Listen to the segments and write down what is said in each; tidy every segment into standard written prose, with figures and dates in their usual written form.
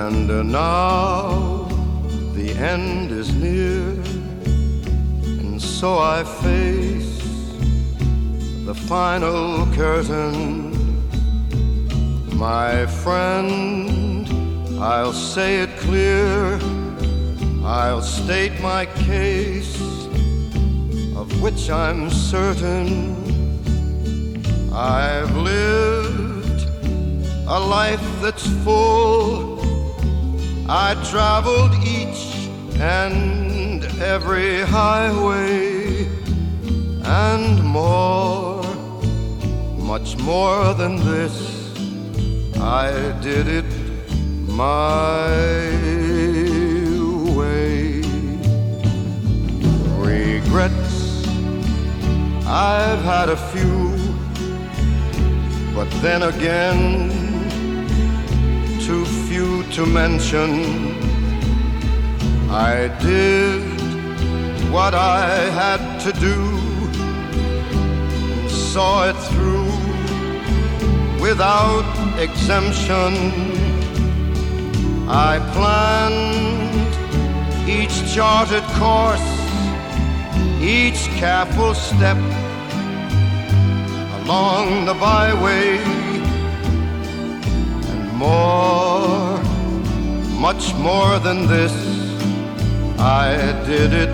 And now the end is near, and so I face the final curtain. My friend, I'll say it clear, I'll state my case, of which I'm certain. I've lived a life that's full. I traveled each and every highway, and more, much more than this, I did it my way. Regrets, I've had a few, but then again, too few to mention. I did what I had to do, and saw it through without exemption. I planned each charted course, each careful step along the byway, and more, much more than this, I did it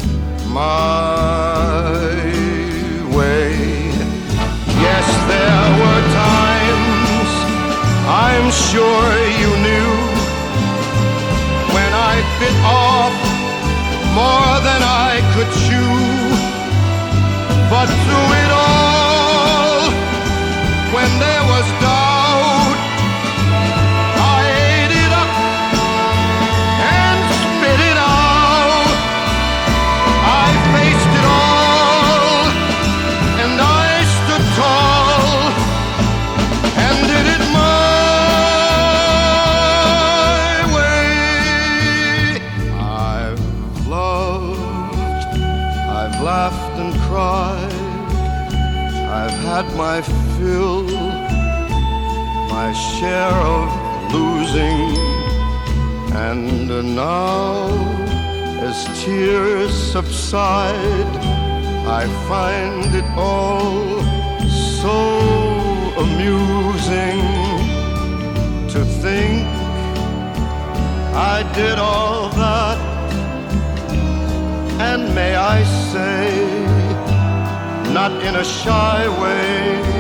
my way. Yes, there were times, I'm sure you knew, when I bit off more than I could chew. But through it all, when there was doubt, I ate it up and spit it out. I faced it all, and I stood tall, and did it my way. I've loved, I've laughed and cried, I've had my fill, my share of losing, and now, as tears subside, I find it all so amusing to think I did all that, and may I say, not in a shy way,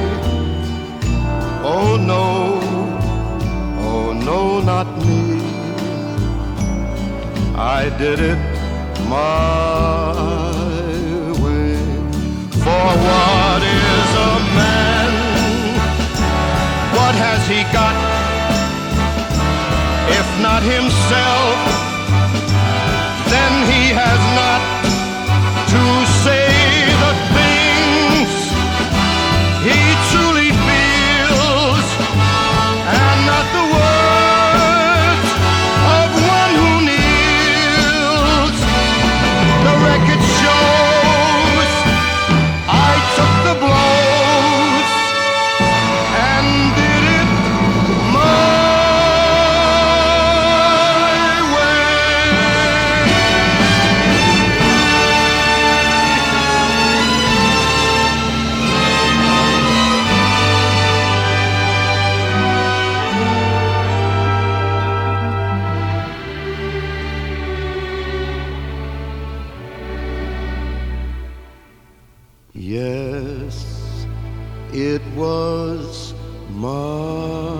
oh no, not me. I did it my way. For what is a man? What has he got, if not himself? Then he has not to say the things he truly feels, and not the words of one who kneels. The record shows I took the blows and did it my Yes, it was my